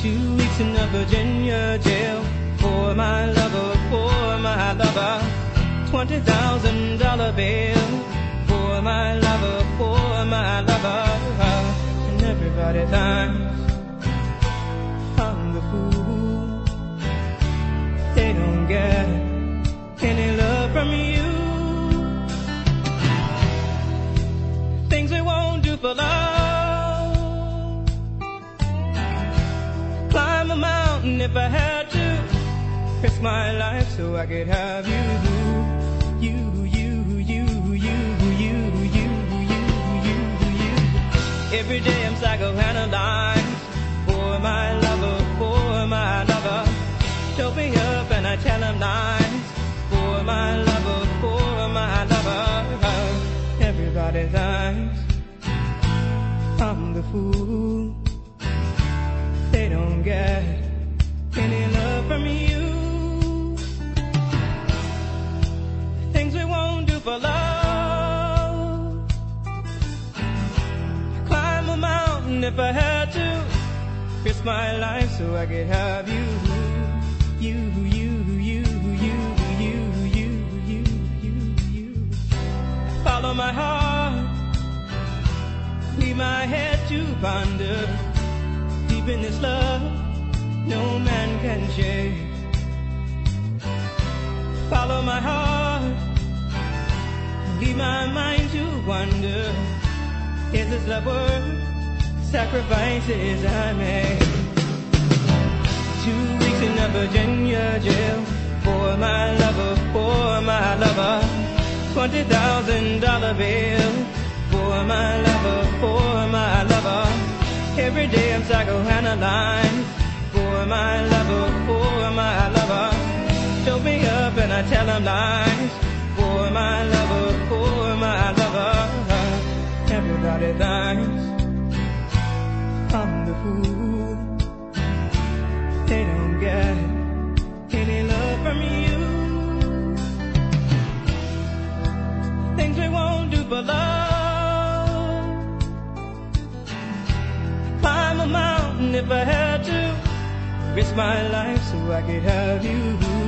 2 weeks in a Virginia jail for my lover, $20,000 bail for my lover, and everybody thinks I'm the fool. They don't get any love from you. Things we won't do for love. Climb a mountain if I had to. Risk my life so I could have you. Every day I'm psychoanalyzed for my lover. Choke me up and I tell him lies for my lover. Everybody thinks I'm the fool. They don't get any love from you. Things we won't do for love. Climb a mountain if I had to. Risk my life so I could have you. Follow my heart, leave my head to ponder. Deep in this love, no man can shake. Follow my heart, leave my mind to wonder. Is this love worth sacrifices I make? 2 weeks in a Virginia jail for my lover, $20,000 bail for my lover, Every day I'm psychoanalyzed for my lover, Choke me up and I tell him lies for my lover, Everybody thinks I'm the fool. They don't get any love from you. Things we won't do for love. Climb a mountain if I had to. Risk my life so I could have you.